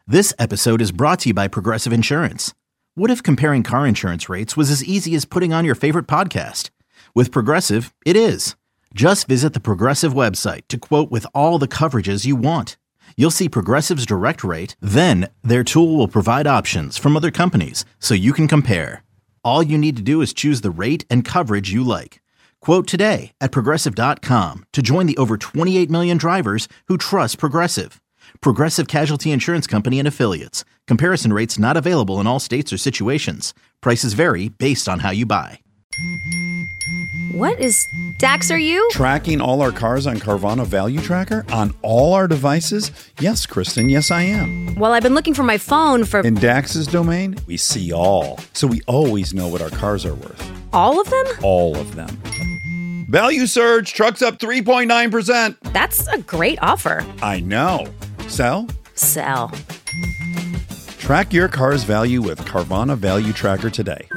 This episode is brought to you by Progressive Insurance. What if comparing car insurance rates was as easy as putting on your favorite podcast? With Progressive, it is. Just visit the Progressive website to quote with all the coverages you want. You'll see Progressive's direct rate, then their tool will provide options from other companies so you can compare. All you need to do is choose the rate and coverage you like. Quote today at Progressive.com to join the over 28 million drivers who trust Progressive. Progressive Casualty Insurance Company and Affiliates. Comparison rates not available in all states or situations. Prices vary based on how you buy. What is Dax, are you? Tracking all our cars on Carvana Value Tracker on all our devices? Yes, Kristen, yes I am. Well, I've been looking for my phone for... In Dax's domain, we see all. So we always know what our cars are worth. All of them? All of them. Value surge, trucks up 3.9%. That's a great offer. I know. Sell? Sell. Track your car's value with Carvana Value Tracker today.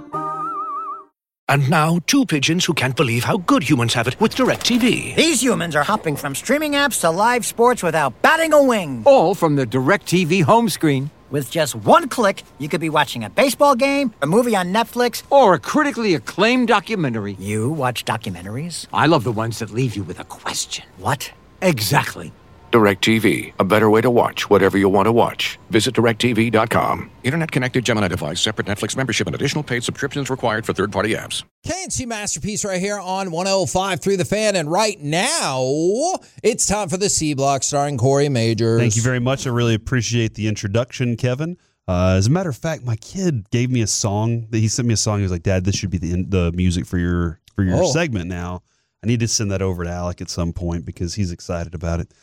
And now, two pigeons who can't believe how good humans have it with DirecTV. These humans are hopping from streaming apps to live sports without batting a wing. All from the DirecTV home screen. With just one click, you could be watching a baseball game, a movie on Netflix, or a critically acclaimed documentary. You watch documentaries? I love the ones that leave you with a question. What? Exactly. DirecTV, a better way to watch whatever you want to watch. Visit DirecTV.com. Internet-connected Gemini device, separate Netflix membership, and additional paid subscriptions required for third-party apps. KNC Masterpiece right here on 105.3 The Fan. And right now, it's time for the C Block starring Corey Majors. Thank you very much. I really appreciate the introduction, Kevin. As a matter of fact, my kid gave me a song. He sent me a song. He was like, Dad, this should be the music for your segment now. I need to send that over to Alec at some point because he's excited about it.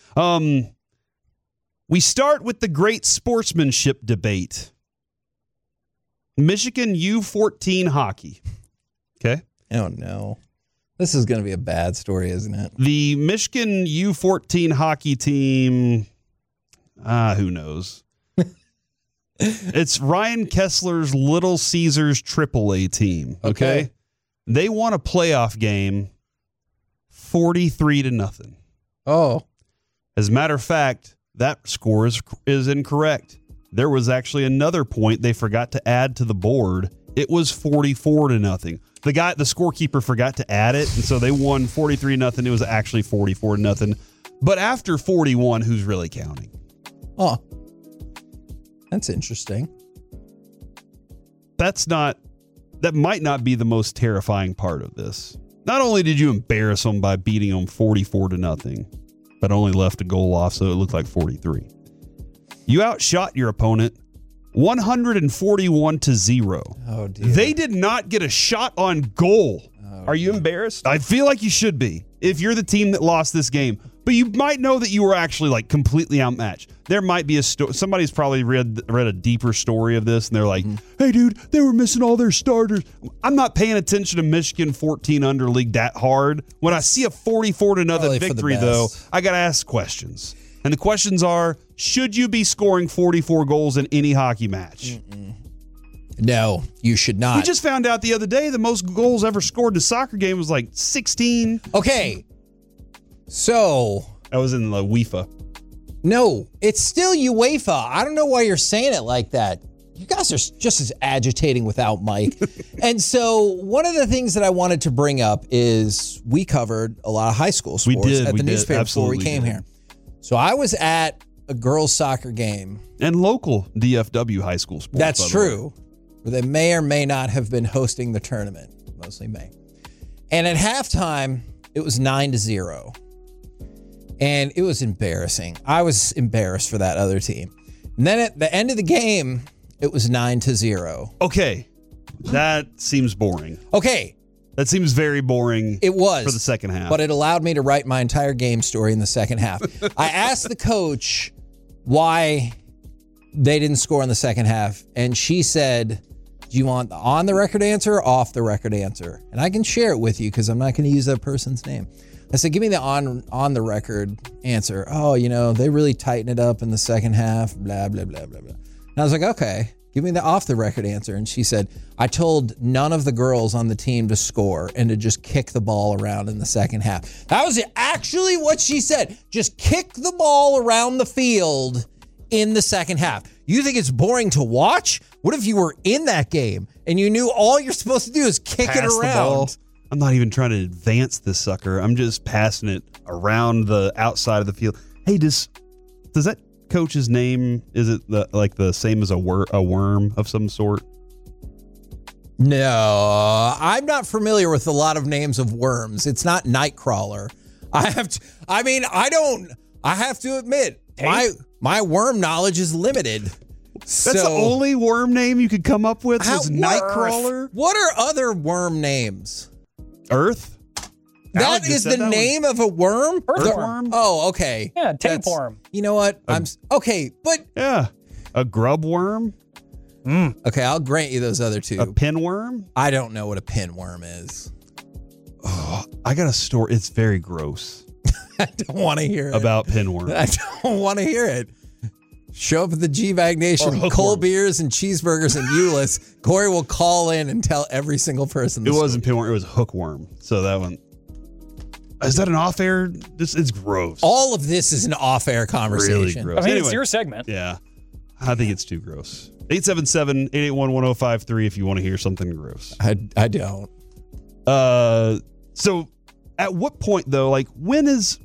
We start with the great sportsmanship debate. Michigan U14 hockey. Okay? Oh, no. This is going to be a bad story, isn't it? The Michigan U14 hockey team, who knows? It's Ryan Kessler's Little Caesars AAA team. Okay? They won a playoff game 43-0. Oh. As a matter of fact, that score is incorrect. There was actually another point they forgot to add to the board. It was 44-0. The scorekeeper forgot to add it, and so they won 43-0. It was actually 44-0. But after 41, who's really counting? Oh. That's interesting. That might not be the most terrifying part of this. Not only did you embarrass them by beating them 44-0, but only left a goal off, so it looked like 43. You outshot your opponent 141-0. Oh, dear. They did not get a shot on goal. Are you embarrassed? I feel like you should be if you're the team that lost this game. But you might know that you were actually like completely outmatched. There might be a story. Somebody's probably read a deeper story of this, and they're like, "Hey, dude, they were missing all their starters." I'm not paying attention to Michigan 14 under league that hard. When I see a 44-0 victory, though, I got to ask questions. And the questions are: should you be scoring 44 goals in any hockey match? No, you should not. We just found out the other day the most goals ever scored in a soccer game was like 16. Okay. So. That was in the UEFA. No, it's still UEFA. I don't know why you're saying it like that. You guys are just as agitating without Mike. And so one of the things that I wanted to bring up is we covered a lot of high school sports at the newspaper before we came here. So I was at a girls' soccer game. And local DFW high school sports. That's true. They may or may not have been hosting the tournament. Mostly may. And at halftime, it was 9-0. And it was embarrassing. I was embarrassed for that other team. And then at the end of the game, it was 9-0. Okay. That seems boring. Okay. That seems very boring. It was. For the second half. But it allowed me to write my entire game story in the second half. I asked the coach why they didn't score in the second half. And she said, do you want the on the record answer or off the record answer? And I can share it with you because I'm not going to use that person's name. I said, give me the on the record answer. Oh, they really tightened it up in the second half, blah, blah, blah, blah, blah. And I was like, okay, give me the off the record answer. And she said, I told none of the girls on the team to score and to just kick the ball around in the second half. That was actually what she said. Just kick the ball around the field in the second half. You think it's boring to watch? What if you were in that game and you knew all you're supposed to do is kick it Pass the ball. around? I'm not even trying to advance this sucker. I'm just passing it around the outside of the field. Hey, does that coach's name, is it the same as a worm of some sort? No, I'm not familiar with a lot of names of worms. It's not Nightcrawler. I have to admit, my worm knowledge is limited. That's the only worm name you could come up with was Nightcrawler? What are other worm names? Earth? That is the name of a worm? Earthworm? Oh, okay. Yeah, tapeworm. You know what? Okay, but Yeah. A grub worm? okay, I'll grant you those other two. A pinworm? I don't know what a pinworm is. Oh, I got a story. It's very gross I don't want to hear it. about pinworm. I don't want to hear it. Show up at the G-Bag Nation, Or hookworm. cold beers and cheeseburgers and Euless. Corey will call in and tell every single person. It wasn't pinworm. It was hookworm. So that one. Is that an off-air? It's gross. All of this is an off-air really conversation. gross. I mean, Anyway, it's your segment. yeah. I think it's too gross. 877-881-1053 if you want to hear something gross. I don't. So at what point though, like when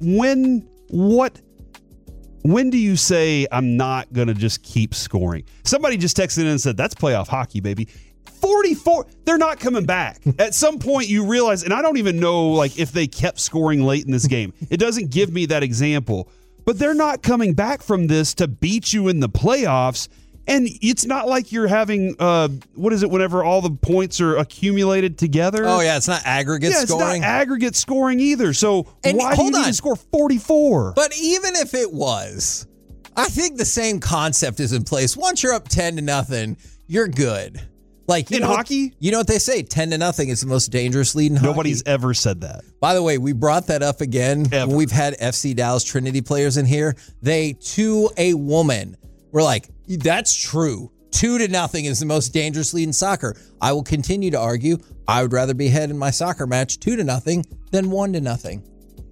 do you say I'm not going to just keep scoring? Somebody just texted in and said, that's playoff hockey, baby. 44, they're not coming back. At some point you realize, and I don't even know like if they kept scoring late in this game. It doesn't give me that example, but they're not coming back from this to beat you in the playoffs. And it's not like you're having, what is it, whenever all the points are accumulated together? Oh, yeah, it's not aggregate scoring. It's not aggregate scoring either. So And why do you need to score 44? But even if it was, I think the same concept is in place. Once you're up 10-0, you're good. Like In hockey? You know what they say, 10-0 is the most dangerous lead in hockey. Nobody's ever said that. By the way, we brought that up again. Ever. We've had FC Dallas Trinity players in here. They, to a woman, were like, that's true. 2-0 is the most dangerous lead in soccer. I will continue to argue I would rather be ahead in my soccer match 2-0 than 1-0.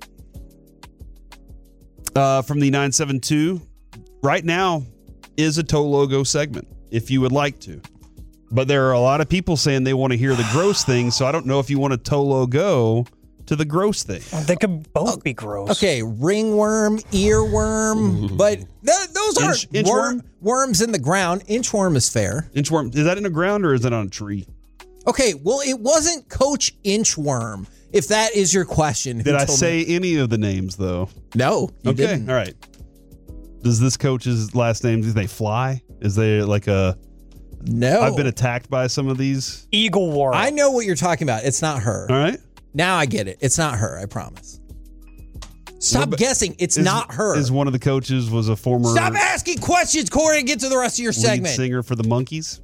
From the 972, right now is a Toe Logo segment, if you would like to. But there are a lot of people saying they want to hear the gross thing, so I don't know if you want to Toe Logo to the gross thing. They could both be gross. Okay, ringworm, earworm, but those aren't inchworm? worms in the ground. Inchworm is fair. Inchworm, is that in the ground or is it on a tree? Okay, well, it wasn't Coach Inchworm, if that is your question. Did I say any of the names, though? No, you Okay, didn't. all right. Does this coach's last name, do they fly? Is they like a... No. I've been attacked by some of these. Eagle War. I know what you're talking about. It's not her. All right. Now I get it. It's not her, I promise. Stop guessing. It's Is- not her. Is one of the coaches was a former Stop asking questions, Corey, and get to the rest of your lead segment. singer for the Monkees?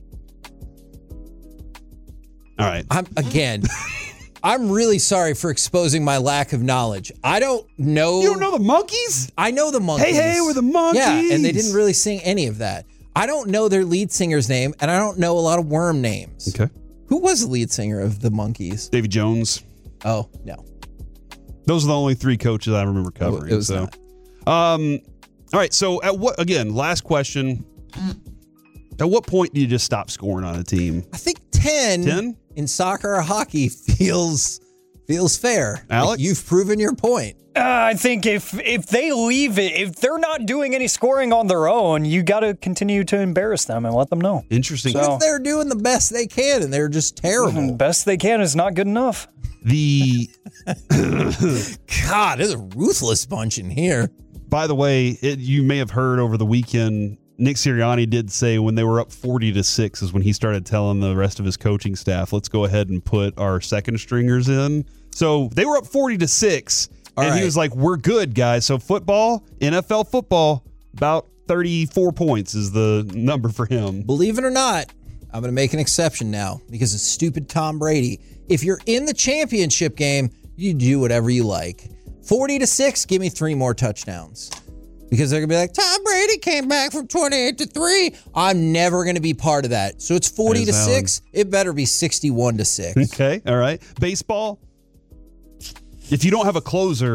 All right. I'm really sorry for exposing my lack of knowledge. I don't know. You don't know the Monkees? I know the Monkees. Hey, we're the Monkees. Yeah, and they didn't really sing any of that. I don't know their lead singer's name, and I don't know a lot of worm names. Okay. Who was the lead singer of the Monkees? Davy Jones. Oh, no. Those are the only three coaches I remember covering. It was not. All right. So last question. At what point do you just stop scoring on a team? I think 10, 10? in soccer or hockey feels fair. Alex? You've proven your point. I think if they leave it, if they're not doing any scoring on their own, you got to continue to embarrass them and let them know. Interesting. What if they're doing the best they can and they're just terrible? Best they can is not good enough. The God, there's a ruthless bunch in here. By the way, you may have heard over the weekend, Nick Sirianni did say when they were up 40-6 is when he started telling the rest of his coaching staff, let's go ahead and put our second stringers in. So they were up 40-6. And he was like, we're good, guys. So football, NFL football, about 34 points is the number for him. Believe it or not, I'm going to make an exception now because of stupid Tom Brady. If you're in the championship game, you do whatever you like. 40-6, give me 3 more touchdowns. Because they're going to be like, Tom Brady came back from 28-3. I'm never going to be part of that. So it's 40-6. It better be 61-6. Okay, all right. Baseball. If you don't have a closer,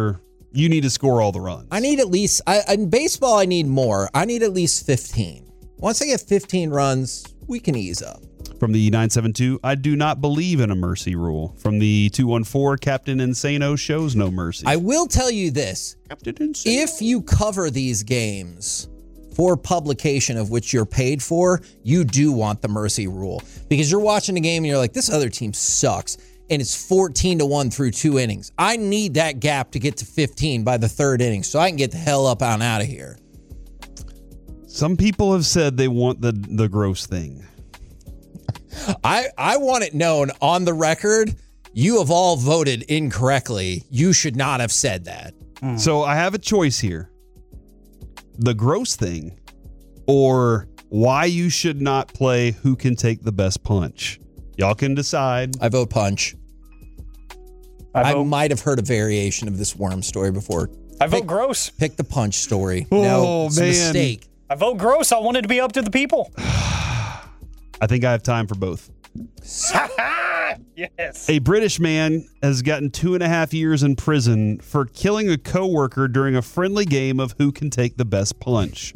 you need to score all the runs. I need at least, in baseball, I need more. I need at least 15. Once I get 15 runs, we can ease up. From the 972, I do not believe in a mercy rule. From the 214, Captain Insano shows no mercy. I will tell you this. Captain Insano. If you cover these games for publication of which you're paid for, you do want the mercy rule. Because you're watching a game and you're like, this other team sucks. And it's 14-1 through 2 innings. I need that gap to get to 15 by the 3rd inning so I can get the hell up and out of here. Some people have said they want the gross thing. I want it known on the record, you have all voted incorrectly. You should not have said that. So I have a choice here. The gross thing or why you should not play who can take the best punch. Y'all can decide. I vote punch. I might have heard a variation of this worm story before. I vote gross. Pick the punch story. Oh, no, it's a man. mistake. I vote gross. I want it to be up to the people. I think I have time for both. Yes. A British man has gotten 2.5 years in prison for killing a coworker during a friendly game of who can take the best punch.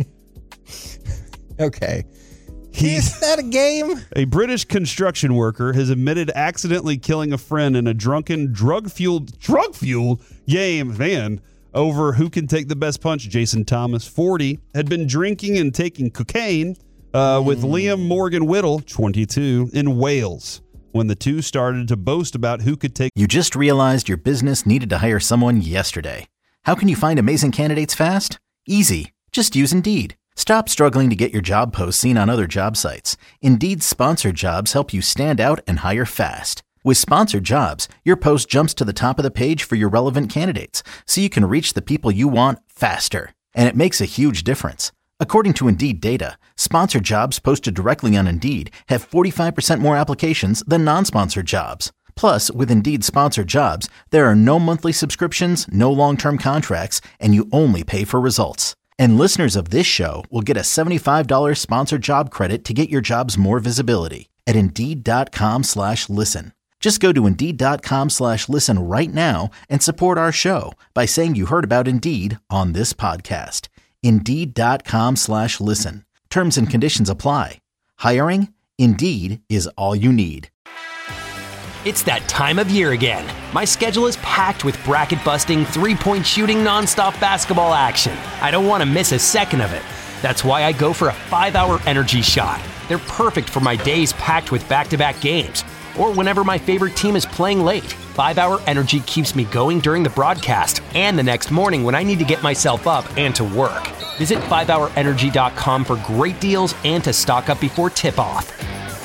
Okay. Is that a game? A British construction worker has admitted accidentally killing a friend in a drunken, drug-fueled game, man, over who can take the best punch. Jason Thomas, 40, had been drinking and taking cocaine with Liam Morgan Whittle, 22, in Wales when the two started to boast about who could take. You just realized your business needed to hire someone yesterday. How can you find amazing candidates fast? Easy. Just use Indeed. Stop struggling to get your job posts seen on other job sites. Indeed's sponsored jobs help you stand out and hire fast. With sponsored jobs, your post jumps to the top of the page for your relevant candidates, so you can reach the people you want faster. And it makes a huge difference. According to Indeed data, sponsored jobs posted directly on Indeed have 45% more applications than non-sponsored jobs. Plus, with Indeed sponsored jobs, there are no monthly subscriptions, no long-term contracts, and you only pay for results. And listeners of this show will get a $75 sponsored job credit to get your jobs more visibility at Indeed.com/listen. Just go to Indeed.com/listen right now and support our show by saying you heard about Indeed on this podcast. Indeed.com/listen. Terms and conditions apply. Hiring? Indeed is all you need. It's that time of year again. My schedule is packed with bracket-busting, three-point shooting, nonstop basketball action. I don't want to miss a second of it. That's why I go for a 5-hour energy shot. They're perfect for my days packed with back-to-back games, or whenever my favorite team is playing late. 5-hour energy keeps me going during the broadcast and the next morning when I need to get myself up and to work. Visit 5hourenergy.com for great deals and to stock up before tip-off.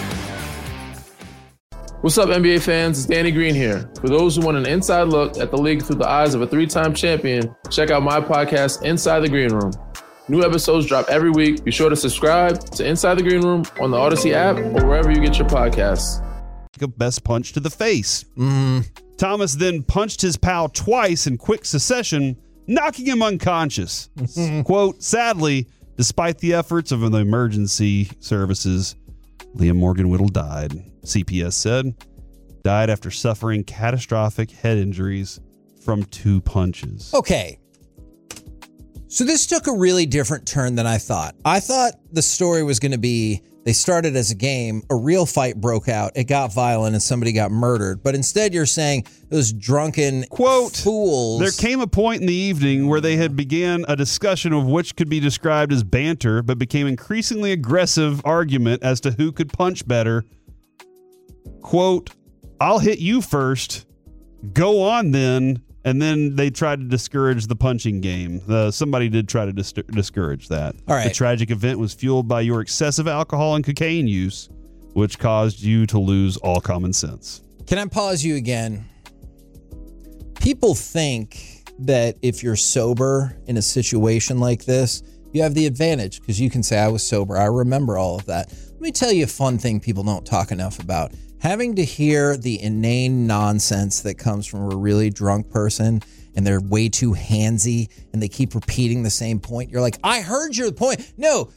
What's up, NBA fans? It's Danny Green here. For those who want an inside look at the league through the eyes of a 3-time champion, check out my podcast, Inside the Green Room. New episodes drop every week. Be sure to subscribe to Inside the Green Room on the Odyssey app or wherever you get your podcasts. A best punch to the face. Thomas then punched his pal twice in quick succession, knocking him unconscious. Quote, sadly, despite the efforts of the emergency services, Liam Morgan Whittle died. CPS said, died after suffering catastrophic head injuries from 2 punches. Okay. So this took a really different turn than I thought. I thought the story was going to be they started as a game, a real fight broke out, it got violent, and somebody got murdered. But instead you're saying those drunken quote fools. There came a point in the evening where they had began a discussion of which could be described as banter, but became increasingly aggressive argument as to who could punch better. Quote, I'll hit you first. Go on then. And then they tried to discourage the punching game. Somebody did try to discourage that. All right. The tragic event was fueled by your excessive alcohol and cocaine use, which caused you to lose all common sense. Can I pause you again? People think that if you're sober in a situation like this, you have the advantage because you can say, I was sober. I remember all of that. Let me tell you a fun thing people don't talk enough about. Having to hear the inane nonsense that comes from a really drunk person and they're way too handsy and they keep repeating the same point. You're like, I heard your point. No,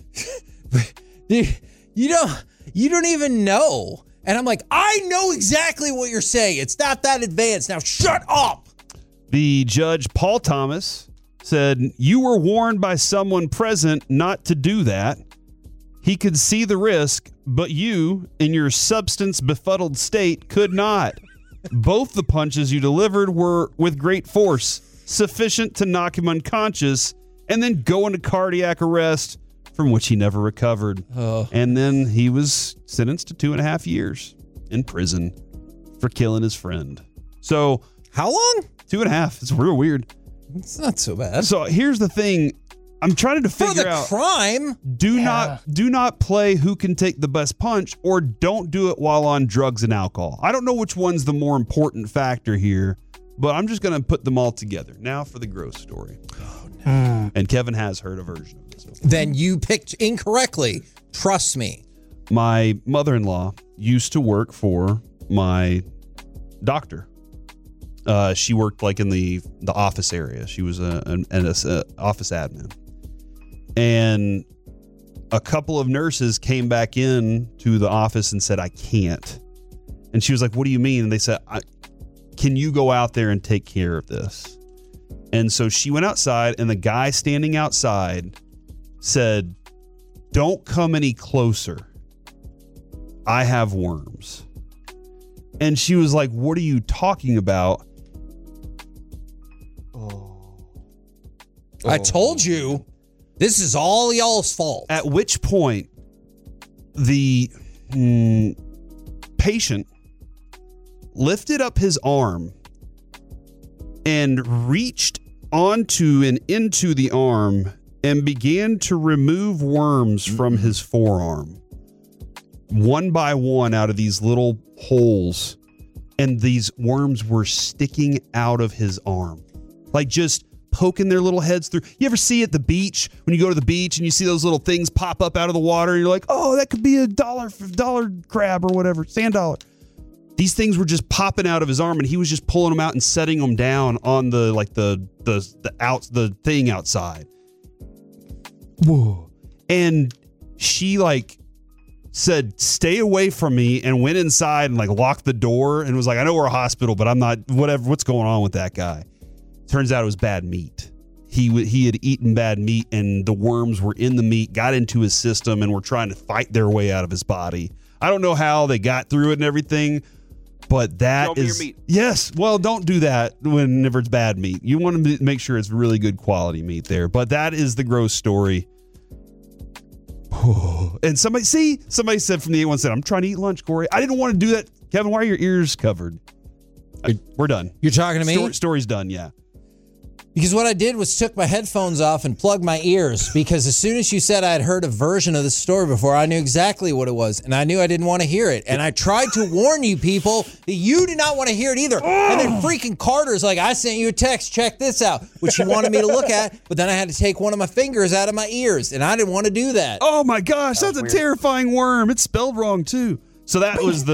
you don't even know. And I'm like, I know exactly what you're saying. It's not that advanced. Now shut up. The judge, Paul Thomas, said, "You were warned by someone present not to do that. He could see the risk, but you, in your substance-befuddled state, could not. Both the punches you delivered were with great force, sufficient to knock him unconscious, and then go into cardiac arrest, from which he never recovered." And then he was sentenced to 2.5 years in prison for killing his friend. So, how long? 2.5. It's real weird. It's not so bad. So here's the thing. I'm trying to figure For the out. crime? Do not play who can take the best punch, or don't do it while on drugs and alcohol. I don't know which one's the more important factor here, but I'm just going to put them all together. Now for the gross story. Oh, no. And Kevin has heard a version of this. Then you picked incorrectly. Trust me. My mother-in-law used to work for my doctor. She worked like in the office area. She was an office admin. And a couple of nurses came back in to the office and said, "I can't." And she was like, "What do you mean?" And they said, "Can you go out there and take care of this?" And so she went outside, and the guy standing outside said, "Don't come any closer. I have worms." And she was like, "What are you talking about?" I told you. This is all y'all's fault. At which point, the patient lifted up his arm and reached onto and into the arm and began to remove worms from his forearm, one by one, out of these little holes. And these worms were sticking out of his arm, like just poking their little heads through. You ever see at the beach, when you go to the beach and you see those little things pop up out of the water, and you're like, "Oh, that could be a dollar crab or whatever, sand dollar." These things were just popping out of his arm, and he was just pulling them out and setting them down on the thing outside. Whoa. And she said, "Stay away from me," and went inside and locked the door and was like, "I know we're a hospital, but I'm not, what's going on with that guy?" Turns out it was bad meat. He had eaten bad meat, and the worms were in the meat, got into his system, and were trying to fight their way out of his body. I don't know how they got through it and everything, but that is... Your meat. Yes, well, don't do that whenever it's bad meat. You want to make sure it's really good quality meat there. But that is the gross story. And somebody said from the 817, "I'm trying to eat lunch, Corey." I didn't want to do that. Kevin, why are your ears covered? We're done. You're talking to me? Story's done, yeah. Because what I did was took my headphones off and plugged my ears, because as soon as you said I had heard a version of this story before, I knew exactly what it was, and I knew I didn't want to hear it. And I tried to warn you people that you did not want to hear it either. And then freaking Carter's like, "I sent you a text, check this out," which he wanted me to look at, but then I had to take one of my fingers out of my ears, and I didn't want to do that. Oh my gosh, that's a terrifying worm. It's spelled wrong too. So that was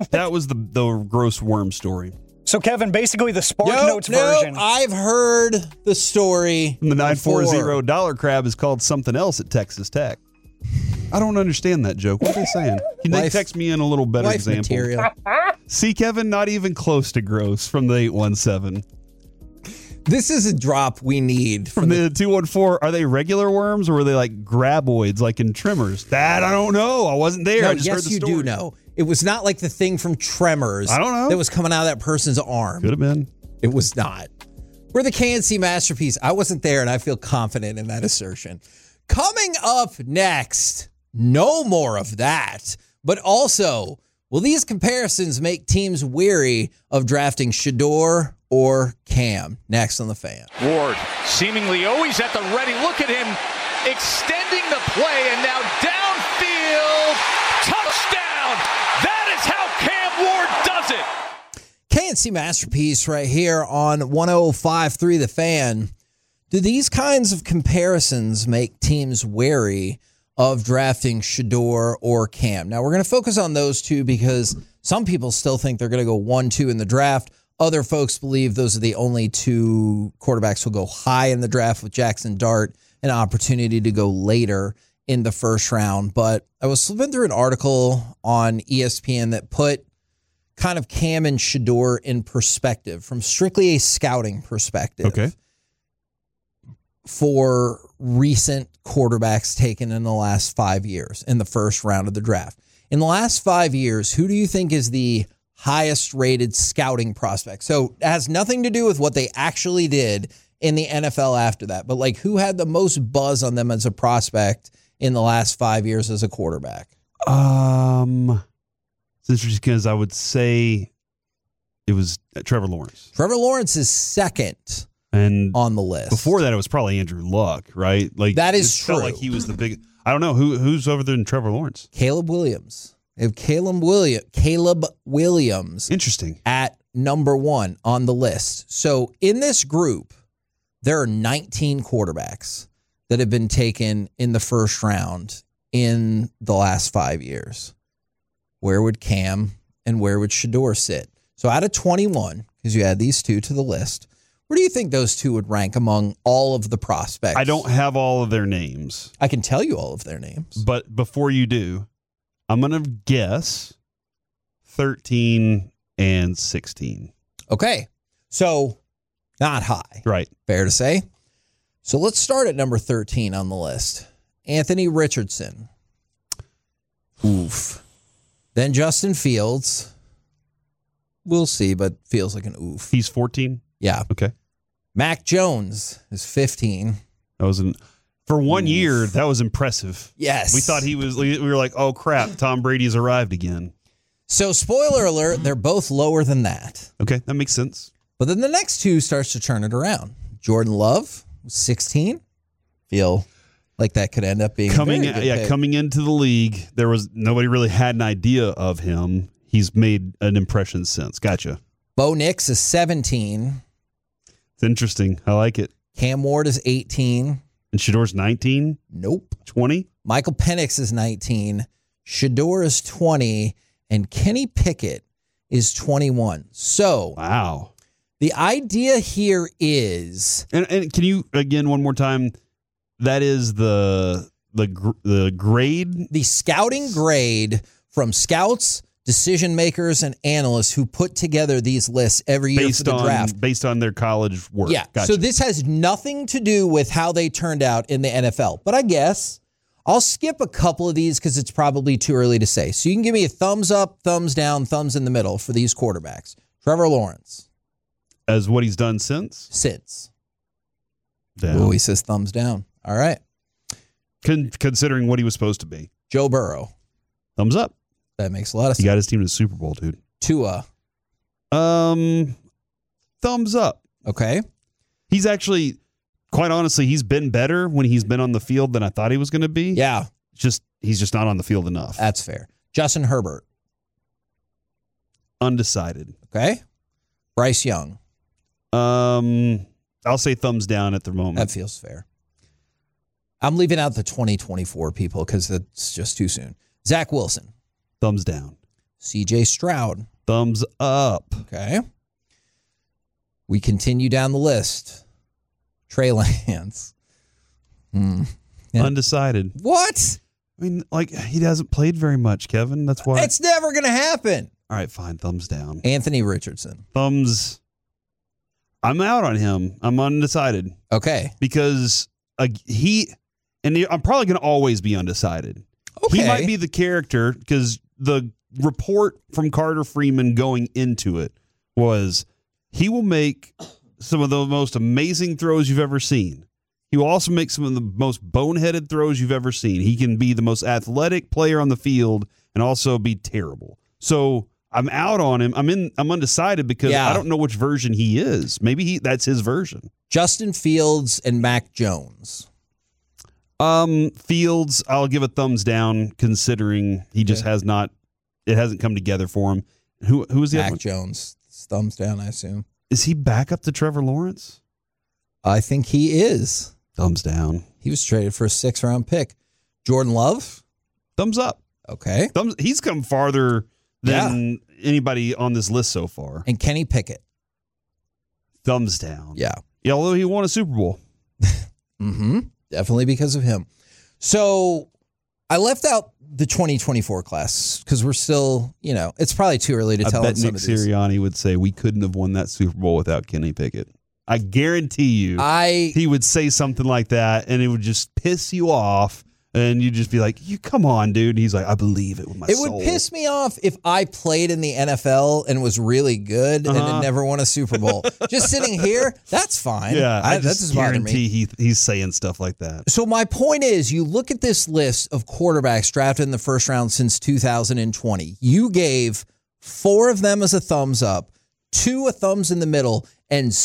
the gross worm story. So, Kevin, basically the Spark Notes version. I've heard the story. The 940 dollar crab is called something else at Texas Tech. I don't understand that joke. What are they saying? Can they text me in a little better example? Material. See, Kevin, not even close to gross from the 817. This is a drop we need. From the 214, are they regular worms or were they like graboids like in Tremors? That I don't know. I wasn't there. No, I just heard the story. You do know. It was not like the thing from Tremors. I don't know. That was coming out of that person's arm. Could have been. It was not. We're the KNC Masterpiece. I wasn't there, and I feel confident in that assertion. Coming up next, no more of that, but also, will these comparisons make teams weary of drafting Shedeur or Cam? Next on The Fan. Ward seemingly always at the ready. Look at him extending the play, and now downfield, touchdown. That is how Cam Ward does it. KNC Masterpiece right here on 105.3 The Fan. Do these kinds of comparisons make teams wary of drafting Shedeur or Cam? Now, we're going to focus on those two because some people still think they're going to go 1-2 in the draft. Other folks believe those are the only two quarterbacks who'll go high in the draft, with Jackson Dart an opportunity to go later in the first round. But I was flipping through an article on ESPN that put kind of Cam and Shedeur in perspective, from strictly a scouting perspective. Okay. For recent quarterbacks taken in the last 5 years in the first round of the draft. In the last 5 years, who do you think is the highest rated scouting prospect? So it has nothing to do with what they actually did in the NFL after that, but like who had the most buzz on them as a prospect in the last 5 years as a quarterback? It's interesting because I would say it was Trevor Lawrence. Trevor Lawrence is second and on the list. Before that, it was probably Andrew Luck, right? Like that is it true. Felt like he was the big. I don't know who's over there than Trevor Lawrence. Caleb Williams. They have Caleb Williams. Interesting. At number 1 on the list. So in this group, there are 19 quarterbacks that have been taken in the first round in the last 5 years. Where would Cam and where would Shedeur sit? So out of 21, because you add these two to the list, where do you think those two would rank among all of the prospects? I don't have all of their names. I can tell you all of their names. But before you do, I'm going to guess 13 and 16. Okay. So not high. Right. Fair to say. So let's start at number 13 on the list. Anthony Richardson. Oof. Then Justin Fields. We'll see, but feels like an oof. He's 14? Yeah. Okay. Mac Jones is 15. That was for 1 year, that was impressive. Yes. We thought we were like, oh crap, Tom Brady's arrived again. So spoiler alert, they're both lower than that. Okay, that makes sense. But then the next two starts to turn it around. Jordan Love, 16. Feel like that could end up being coming into the league. There was nobody really had an idea of him. He's made an impression since. Gotcha. Bo Nix is 17. It's interesting. I like it. Cam Ward is 18. And Shedeur's 19? Nope. 20? Michael Penix is 19. Shedeur is 20. And Kenny Pickett is 21. So, wow. The idea here is, and can you again one more time? That is the grade, the scouting grade from scouts, decision makers, and analysts who put together these lists every year for the draft based on their college work. Yeah. Gotcha. So this has nothing to do with how they turned out in the NFL. But I guess I'll skip a couple of these because it's probably too early to say. So you can give me a thumbs up, thumbs down, thumbs in the middle for these quarterbacks. Trevor Lawrence. As what he's done since? Down. Oh, he says thumbs down. All right. Considering what he was supposed to be. Joe Burrow. Thumbs up. That makes a lot of sense. He got his team to the Super Bowl, dude. Tua. Thumbs up. Okay. He's actually, quite honestly, he's been better when he's been on the field than I thought he was going to be. Yeah. He's just not on the field enough. That's fair. Justin Herbert. Undecided. Okay. Bryce Young. I'll say thumbs down at the moment. That feels fair. I'm leaving out the 2024 people because it's just too soon. Zach Wilson. Thumbs down. CJ Stroud. Thumbs up. Okay. We continue down the list. Trey Lance. Yeah. Undecided. What? I mean, like, he hasn't played very much, Kevin. That's why. It's never going to happen. All right, fine. Thumbs down. Anthony Richardson. Thumbs. I'm out on him. I'm undecided. Okay. Because I'm probably going to always be undecided. Okay. He might be the character because the report from Carter Freeman going into it was he will make some of the most amazing throws you've ever seen. He will also make some of the most boneheaded throws you've ever seen. He can be the most athletic player on the field and also be terrible. So I'm out on him. I'm undecided because I don't know which version he is. Maybe that's his version. Justin Fields and Mac Jones. Fields, I'll give a thumbs down considering he just it hasn't come together for him. Who is the other one? Mac Jones. Thumbs down, I assume. Is he back up to Trevor Lawrence? I think he is. Thumbs down. He was traded for a 6th-round pick. Jordan Love? Thumbs up. Okay. He's come farther than anybody on this list so far. And Kenny Pickett? Thumbs down. Yeah. Although he won a Super Bowl. Mm-hmm. Definitely because of him. So I left out the 2024 class because we're still, it's probably too early to tell. I bet Nick Sirianni would say we couldn't have won that Super Bowl without Kenny Pickett. I guarantee you he would say something like that, and it would just piss you off. And you'd just be like, "You come on, dude." And he's like, "I believe it with my soul." It would piss me off if I played in the NFL and was really good and had never won a Super Bowl. Just sitting here, that's fine. Yeah, I that doesn't bother me. guarantee he's saying stuff like that. So my point is, you look at this list of quarterbacks drafted in the first round since 2020. You gave 4 of them as a thumbs up, 2 a thumbs in the middle, and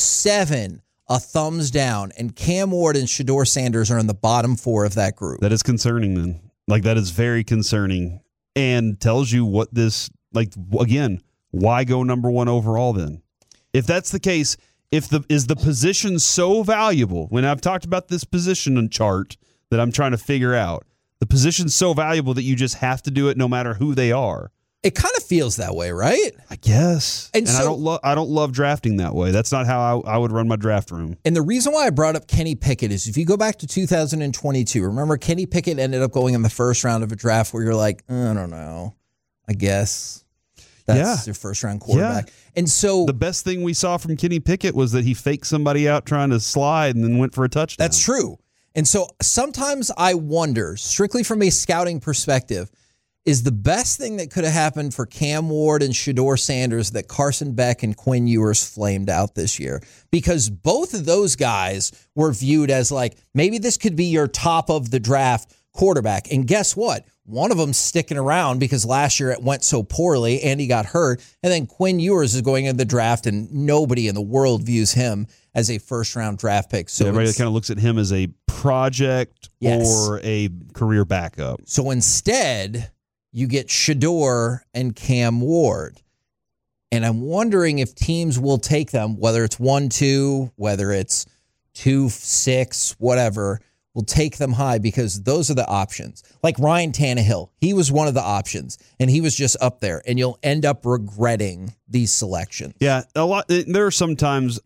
7 a thumbs down, and Cam Ward and Shedeur Sanders are in the bottom 4 of that group. That is concerning, then. Like, that is very concerning and tells you what this, again, why go number 1 overall then? If that's the case, is the position so valuable, when I've talked about this position chart that I'm trying to figure out, the position's so valuable that you just have to do it no matter who they are. It kind of feels that way, right? I guess. And so, I don't love drafting that way. That's not how I would run my draft room. And the reason why I brought up Kenny Pickett is if you go back to 2022, remember Kenny Pickett ended up going in the first round of a draft where you're like, I don't know. I guess that's your first round quarterback. Yeah. And so the best thing we saw from Kenny Pickett was that he faked somebody out trying to slide and then went for a touchdown. That's true. And so sometimes I wonder, strictly from a scouting perspective, is the best thing that could have happened for Cam Ward and Shedeur Sanders that Carson Beck and Quinn Ewers flamed out this year? Because both of those guys were viewed as like, maybe this could be your top of the draft quarterback. And guess what? One of them's sticking around because last year it went so poorly and he got hurt. And then Quinn Ewers is going into the draft and nobody in the world views him as a first-round draft pick. So everybody kind of looks at him as a project or a career backup. So instead, you get Shedeur and Cam Ward. And I'm wondering if teams will take them, whether it's 1-2, whether it's 2-6, whatever, will take them high because those are the options. Like Ryan Tannehill, he was one of the options, and he was just up there, and you'll end up regretting these selections. Yeah, a lot. There are some times,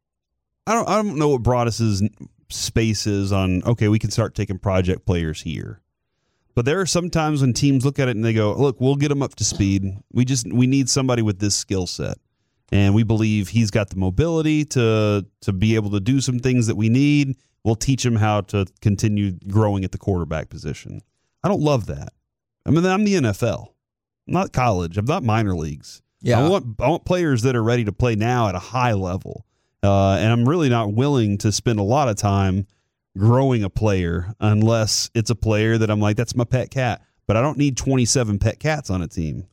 I don't know what Broadus's space is on, okay, we can start taking project players here. But there are some times when teams look at it and they go, look, we'll get him up to speed. We need somebody with this skill set. And we believe he's got the mobility to be able to do some things that we need. We'll teach him how to continue growing at the quarterback position. I don't love that. I mean, I'm the NFL. I'm not college. I'm not minor leagues. Yeah. I want players that are ready to play now at a high level. And I'm really not willing to spend a lot of time growing a player unless it's a player that I'm like, that's my pet cat. But I don't need 27 pet cats on a team.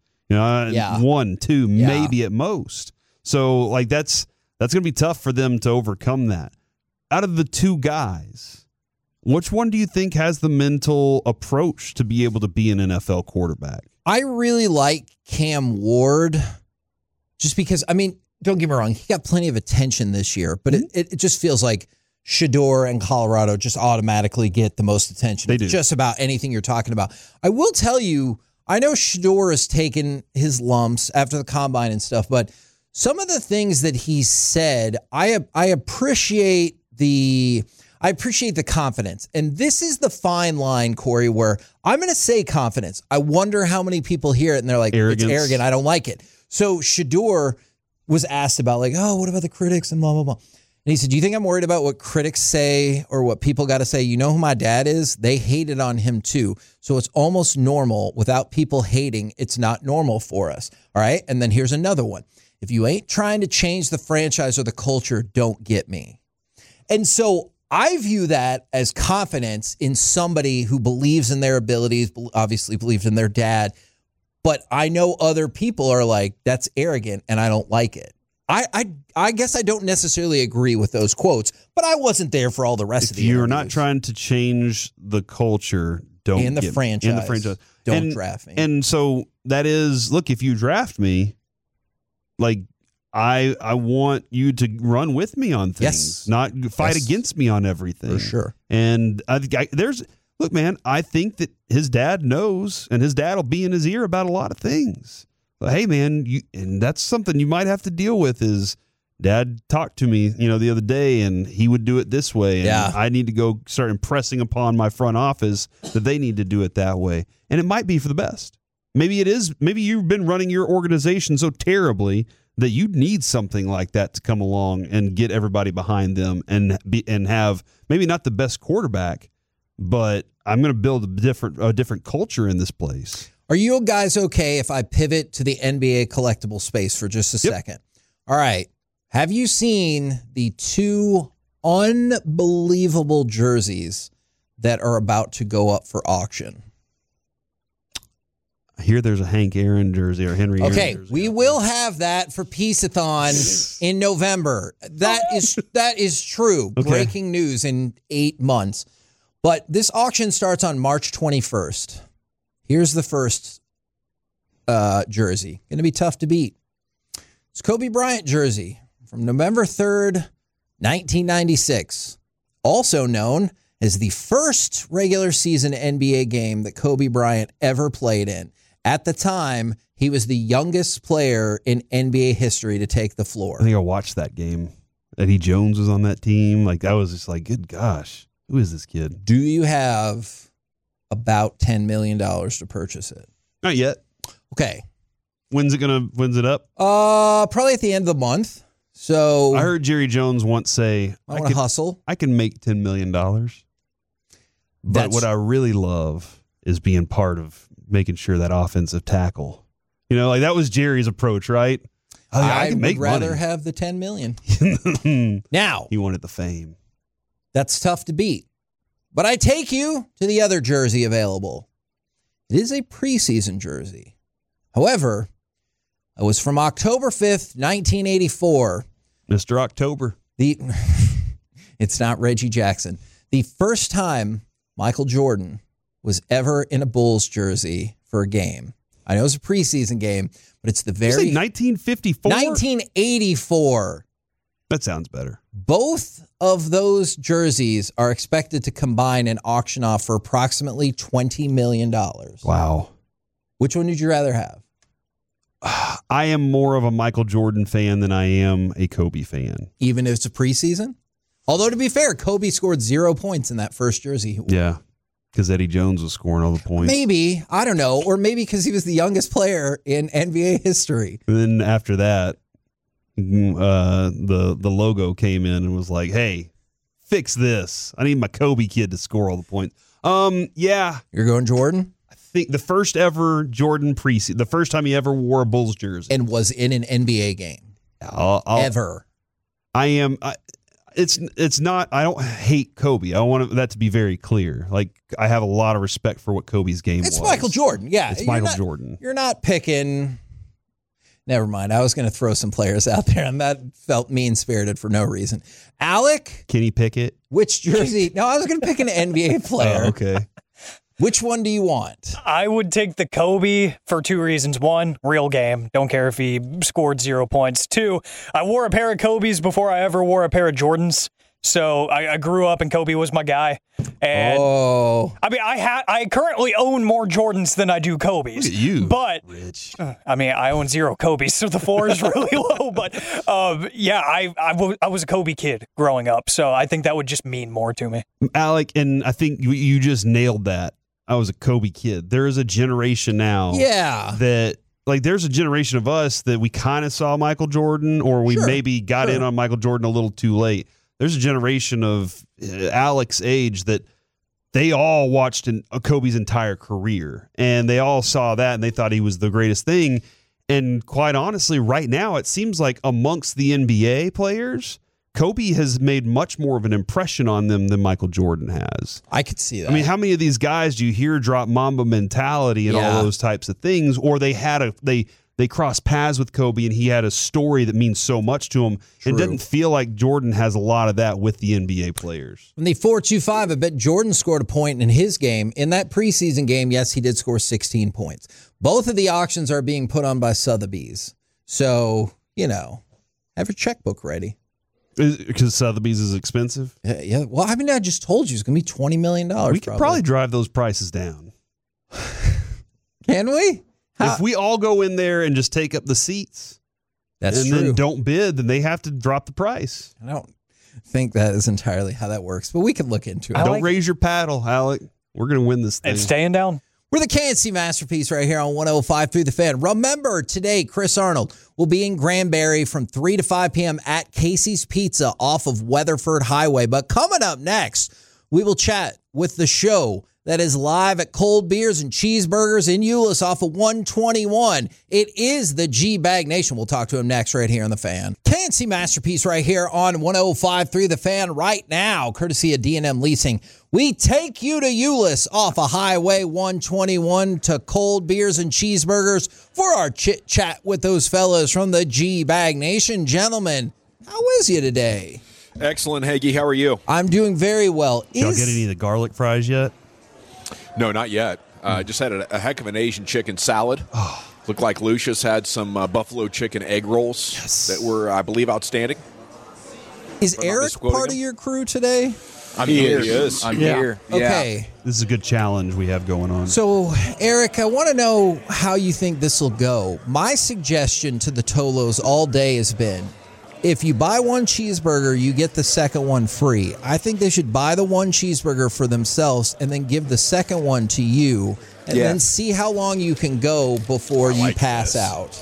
1, 2, maybe at most. So like that's going to be tough for them to overcome that. Out of the 2 guys, which one do you think has the mental approach to be able to be an NFL quarterback? I really like Cam Ward just because, I mean, don't get me wrong, he got plenty of attention this year, but it just feels like Shedeur and Colorado just automatically get the most attention. They do. Just about anything you're talking about. I will tell you, I know Shedeur has taken his lumps after the combine and stuff, but some of the things that he said, I appreciate the confidence. And this is the fine line, Corey, where I'm going to say confidence. I wonder how many people hear it and they're like, arrogance. It's arrogant. I don't like it. So Shedeur was asked about like, oh, what about the critics and blah, blah, blah. And he said, do you think I'm worried about what critics say or what people got to say? You know who my dad is? They hated on him too. So it's almost normal. Without people hating, it's not normal for us. All right. And then here's another one. If you ain't trying to change the franchise or the culture, don't get me. And so I view that as confidence in somebody who believes in their abilities, obviously believes in their dad. But I know other people are like, that's arrogant and I don't like it. I guess I don't necessarily agree with those quotes, but I wasn't there for all the rest of the interviews. If you're interviews. not trying to change the culture, don't and the franchise. Don't draft me. And so that is, look, if you draft me, like I want you to run with me on things, not fight against me on everything. For sure. And look, man, I think that his dad knows, and his dad will be in his ear about a lot of things. But hey, man, and that's something you might have to deal with is Dad talked to me, the other day, and he would do it this way. And I need to go start impressing upon my front office that they need to do it that way. And it might be for the best. Maybe it is. Maybe you've been running your organization so terribly that you need something like that to come along and get everybody behind them and have maybe not the best quarterback, but I'm going to build a different culture in this place. Are you guys okay if I pivot to the NBA collectible space for just a second? All right. Have you seen the 2 unbelievable jerseys that are about to go up for auction? I hear there's a Hank Aaron jersey or Henry Aaron jersey. We will have that for Peace-a-thon in November. That is true. Okay. Breaking news in 8 months. But this auction starts on March 21st. Here's the first jersey. Going to be tough to beat. It's Kobe Bryant jersey from November 3rd, 1996. Also known as the first regular season NBA game that Kobe Bryant ever played in. At the time, he was the youngest player in NBA history to take the floor. I think I watched that game. Eddie Jones was on that team. Like, I was just like, good gosh, who is this kid? Do you have about $10 million to purchase it? Not yet. Okay. When's it up? Probably at the end of the month. So I heard Jerry Jones once say, I want to hustle. I can make $10 million. But what I really love is being part of making sure that offensive tackle. Like that was Jerry's approach, right? I can make would rather money. have the $10 million. Now, he wanted the fame. That's tough to beat. But I take you to the other jersey available. It is a preseason jersey. However, it was from October 5th, 1984. Mr. October. It's not Reggie Jackson. The first time Michael Jordan was ever in a Bulls jersey for a game. I know it's a preseason game, but it's the very... 1954? 1984. That sounds better. Both of those jerseys are expected to combine and auction off for approximately $20 million. Wow. Which one would you rather have? I am more of a Michael Jordan fan than I am a Kobe fan. Even if it's a preseason? Although, to be fair, Kobe scored 0 points in that first jersey. Yeah, because Eddie Jones was scoring all the points. Maybe. I don't know. Or maybe because he was the youngest player in NBA history. And then after that, the logo came in and was like, hey, fix this. I need my Kobe kid to score all the points. Yeah. You're going Jordan? I think the first ever Jordan preseason, the first time he ever wore a Bulls jersey. And was in an NBA game. Ever. I am... It's not. I don't hate Kobe. I want that to be very clear. Like, I have a lot of respect for what Kobe's game was. It's Michael Jordan. Yeah, it's Michael Jordan. You're not picking. Never mind. I was going to throw some players out there, and that felt mean spirited for no reason. Alec, Kenny Pickett. Which jersey? No, I was going to pick an NBA player. Oh, okay. Which one do you want? I would take the Kobe for 2 reasons. 1, real game. Don't care if he scored 0 points. 2, I wore a pair of Kobe's before I ever wore a pair of Jordans. So I grew up and Kobe was my guy. And I mean, I currently own more Jordans than I do Kobe's. Look at you, but rich. I mean, I own 0 Kobe's, so the floor is really low. But yeah, I was a Kobe kid growing up, so I think that would just mean more to me. Alec, and I think you just nailed that. I was a Kobe kid. There is a generation now that, like, there's a generation of us that we kind of saw Michael Jordan, or we maybe got in on Michael Jordan a little too late. There's a generation of Alec's age that they all watched Kobe's entire career, and they all saw that, and they thought he was the greatest thing. And quite honestly, right now, it seems like amongst the NBA players, Kobe has made much more of an impression on them than Michael Jordan has. I could see that. I mean, how many of these guys do you hear drop Mamba mentality and all those types of things, or they crossed paths with Kobe and he had a story that means so much to him? It doesn't feel like Jordan has a lot of that with the NBA players. In the 4-2-5, I bet Jordan scored a point in his game. In that preseason game, yes, he did score 16 points. Both of the auctions are being put on by Sotheby's. So, have your checkbook ready. Because Sotheby's is expensive? Yeah. Well, I mean, I just told you it's going to be $20 million. We could probably drive those prices down. Can we? If we all go in there and just take up the seats, and true. then don't bid, then they have to drop the price. I don't think that is entirely how that works, but we can look into it. Don't raise your paddle, Alec. We're going to win this thing. And staying down. We're the K&C Masterpiece right here on 105 through the Fan. Remember, today, Chris Arnold will be in Granbury from 3 to 5 p.m. at Casey's Pizza off of Weatherford Highway. But coming up next, we will chat with the show that is live at Cold Beers and Cheeseburgers in Euless off of 121. It is the G-Bag Nation. We'll talk to him next right here on The Fan. K&C Masterpiece right here on 105 through the Fan right now, courtesy of D&M Leasing. We take you to Euless off of Highway 121 to Cold Beers and Cheeseburgers for our chit-chat with those fellas from the G-Bag Nation. Gentlemen, how is you today? Excellent, Hagee. How are you? I'm doing very well. Did y'all get any of the garlic fries yet? No, not yet. Just had a heck of an Asian chicken salad. Looked like Lucius had some buffalo chicken egg rolls that were, I believe, outstanding. Is Eric part of your crew today? I'm here. He is. I'm here. Okay. This is a good challenge we have going on. So, Eric, I want to know how you think this will go. My suggestion to the Tolos all day has been, if you buy one cheeseburger, you get the second one free. I think they should buy the one cheeseburger for themselves and then give the second one to you and then see how long you can go before you pass out.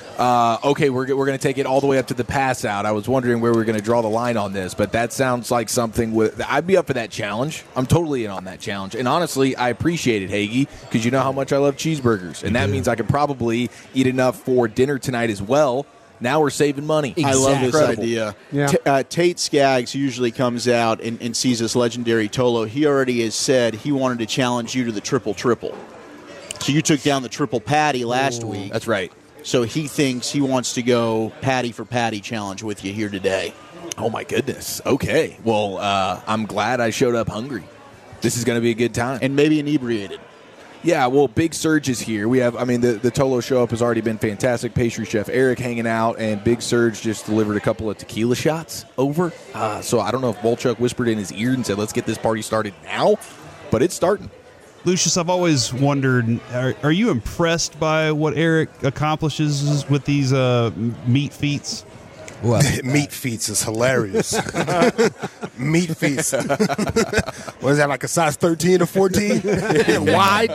Okay, we're going to take it all the way up to the pass out. I was wondering where we were going to draw the line on this, but that sounds like something I'd be up for that challenge. I'm totally in on that challenge. And honestly, I appreciate it, Hagee, because you know how much I love cheeseburgers. And that means I can probably eat enough for dinner tonight as well. Now we're saving money. Exactly. I love this idea. Yeah. Tate Skaggs usually comes out and sees this legendary Tolo. He already has said he wanted to challenge you to the triple-triple. So you took down the triple patty last week. That's right. So he thinks he wants to go patty for patty challenge with you here today. Oh, my goodness. Okay. Well, I'm glad I showed up hungry. This is going to be a good time. And maybe inebriated. Yeah, well, Big Surge is here. We have, the Tolo show up has already been fantastic. Pastry chef Eric hanging out, and Big Surge just delivered a couple of tequila shots over. So I don't know if Volchuk whispered in his ear and said, let's get this party started now, but it's starting. Lucius, I've always wondered, are you impressed by what Eric accomplishes with these meat feats? What? Meat feats is hilarious. Meat feats. What is that, like a size 13 or 14? Wide?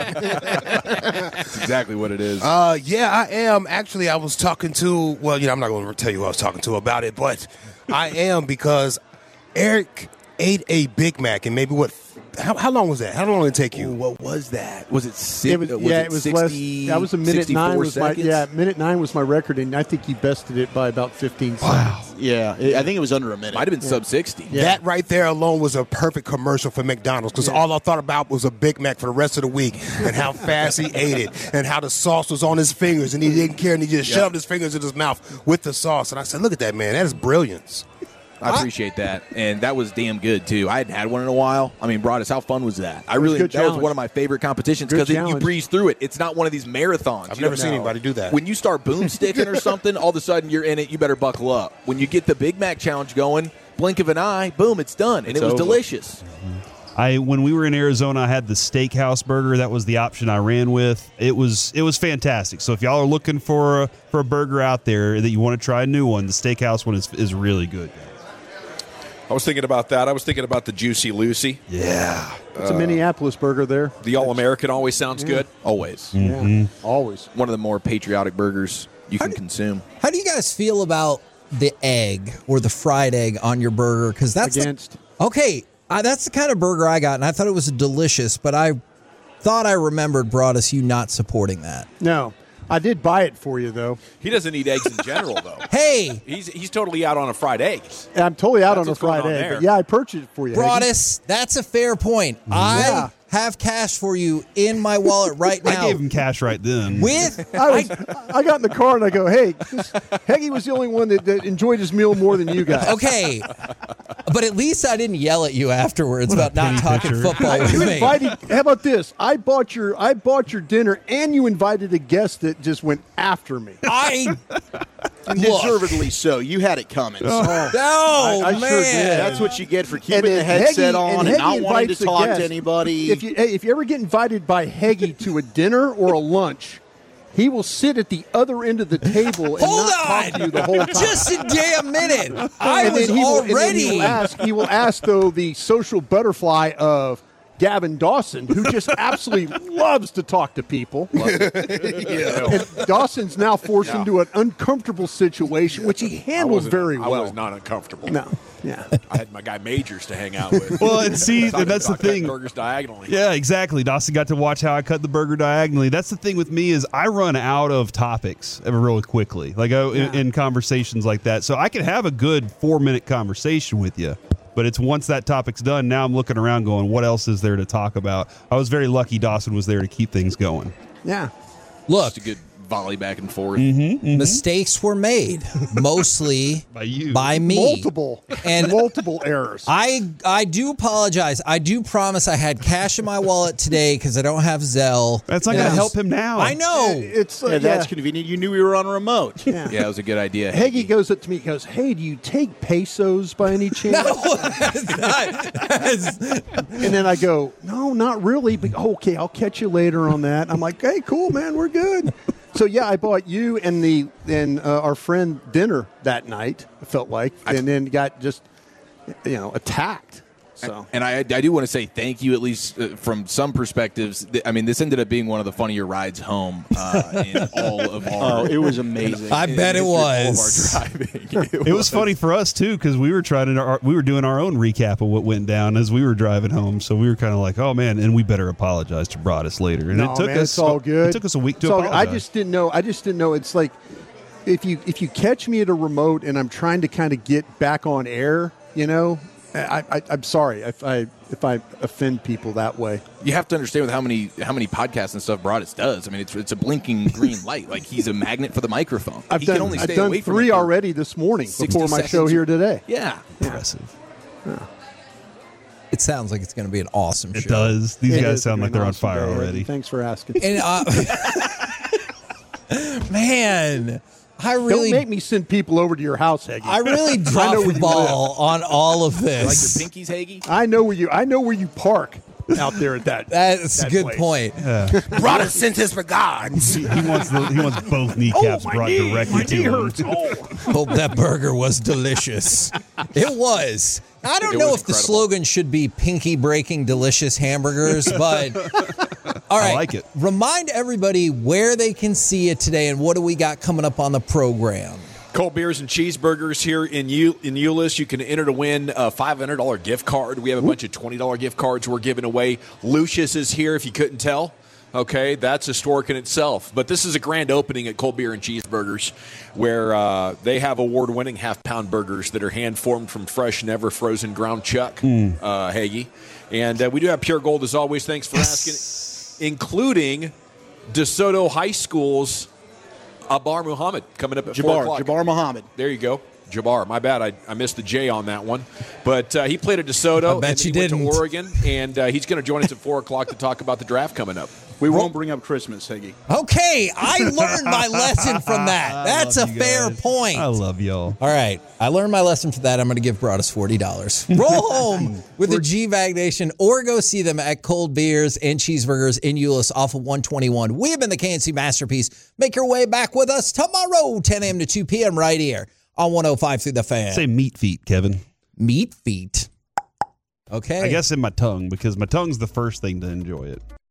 That's exactly what it is. Yeah, I am. Actually, I was talking to, I'm not going to tell you who I was talking to about it, but I am because Eric ate a Big Mac and maybe how long was that? How long did it take you? Ooh, what was that? Was it six? It was 60, less. That was a minute 9. Minute 9 was my record, and I think he bested it by about 15 seconds. Wow. Yeah, I think it was under a minute. Might have been sub 60. Yeah. That right there alone was a perfect commercial for McDonald's because all I thought about was a Big Mac for the rest of the week and how fast he ate it and how the sauce was on his fingers and he didn't care and he just shoved his fingers in his mouth with the sauce. And I said, look at that, man. That is brilliance. I appreciate that, and that was damn good too. I hadn't had one in a while. Broadus, how fun was that? That was one of my favorite competitions because you breeze through it. It's not one of these marathons. I've never seen anybody do that. When you start boomsticking or something, all of a sudden you're in it. You better buckle up. When you get the Big Mac challenge going, blink of an eye, boom, it's done, and it was delicious. When we were in Arizona, I had the steakhouse burger. That was the option I ran with. It was fantastic. So if y'all are looking for a burger out there that you want to try a new one, the steakhouse one is really good. I was thinking about that. I was thinking about the Juicy Lucy. Yeah. It's a Minneapolis burger there. The All-American always sounds good. Always. Mm-hmm. Yeah, always. One of the more patriotic burgers you can consume. How do you guys feel about the egg or the fried egg on your burger? Because that's that's the kind of burger I got, and I thought it was delicious, but I thought I remembered, Broadus, you not supporting that. No. I did buy it for you, though. He doesn't eat eggs in general, though. Hey! He's totally out on a fried egg. I'm totally out on a fried egg. But yeah, I purchased it for you. Broadus, that's a fair point. I have cash for you in my wallet right now. I gave him cash right then. I got in the car and I go, hey, Heggie was the only one that enjoyed his meal more than you guys. Okay. But at least I didn't yell at you afterwards about not talking football with me. How about this? I bought your dinner and you invited a guest that just went after me. Deservedly so. You had it coming. I man. Sure did. That's what you get for keeping the headset on and not wanting to talk to anybody. If you ever get invited by Heggie to a dinner or a lunch, He will sit at the other end of the table and not talk to you the whole time. Just a damn minute. I And was then already. he will ask, though, the social butterfly of Gavin Dawson, who just absolutely loves to talk to people. And Dawson's now forced into an uncomfortable situation, which he handles very well. I was not uncomfortable. No. Yeah. I had my guy Majors to hang out with. Well, and see, Talking that's the about cutting thing. Burgers diagonally. Yeah, exactly. Dawson got to watch how I cut the burger diagonally. That's the thing with me is I run out of topics really quickly, like in conversations like that. So I can have a good 4-minute conversation with you, but it's once that topic's done, now I'm looking around going, what else is there to talk about? I was very lucky Dawson was there to keep things going. Yeah. Look. Just a good volley back and forth. Mistakes were made, mostly by you, by me, multiple errors. I do apologize. I do promise I had cash in my wallet today because I don't have Zelle. That's not going to help him now. I know. That's convenient. You knew we were on a remote. Yeah. Yeah, it was a good idea. Heggie goes up to me and goes, "Hey, do you take pesos by any chance?" And then I go, "No, not really." But okay, I'll catch you later on that. I'm like, "Hey, cool, man, we're good." So yeah, I bought you and our friend dinner that night. I felt like, and then got just attacked. So And I do want to say thank you, at least from some perspectives. I mean, this ended up being one of the funnier rides home in all of our. Oh, it was amazing. I bet it was. All of our driving. It was funny for us too because we were we were doing our own recap of what went down as we were driving home. So we were kind of like, oh man, and we better apologize to Broadus later. And it took us. It's all good. It took us a week to It's all apologize. good. I just didn't know. It's like if you catch me at a remote and I'm trying to kind of get back on air, I'm sorry if I offend people that way. You have to understand with how many podcasts and stuff Broadus does. I mean, it's a blinking green light. Like he's a magnet for the microphone. I've done 3 already this morning before my show here today. Yeah, impressive. Yeah. It sounds like it's going to be an awesome show. It does. These guys sound like they're on awesome fire day. already. Thanks for asking. And man, I really don't make me send people over to your house, Heggie. I really dropped the ball on all of this. Like your pinkies, Hagee? I know where you park out there at that. That's a good place. point. Broadus sends his regards. He wants both kneecaps brought directly to him. Hope that burger was delicious. It was. I don't know if the slogan should be "Pinky Breaking Delicious Hamburgers," but all right. I like it. Remind everybody where they can see it today and what do we got coming up on the program. Cold Beers and Cheeseburgers here in Euless. You can enter to win a $500 gift card. We have a bunch of $20 gift cards we're giving away. Lucius is here, if you couldn't tell. Okay, that's historic in itself. But this is a grand opening at Cold Beer and Cheeseburgers where they have award-winning half-pound burgers that are hand-formed from fresh, never-frozen ground chuck, Hagee. And we do have Pure Gold, as always. Thanks for asking. Including DeSoto High School's Abar Muhammad coming up at 4 o'clock. Jabbar Muhammad. There you go. Jabbar. My bad. I missed the J on that one. But he played at DeSoto. I bet and you he went didn't. to Oregon. And he's going to join us at 4 o'clock to talk about the draft coming up. We won't bring up Christmas, Heggie. Okay, I learned my lesson from that. That's a fair point. I love y'all. All right, I learned my lesson for that. I'm going to give Broadus $40. Roll home with the G-Bag Nation or go see them at Cold Beers and Cheeseburgers in Euless off of 121. We have been the KNC Masterpiece. Make your way back with us tomorrow, 10 a.m. to 2 p.m. right here on 105 through the Fan. Say meat feet, Kevin. Meat feet. Okay. I guess in my tongue because my tongue's the first thing to enjoy it.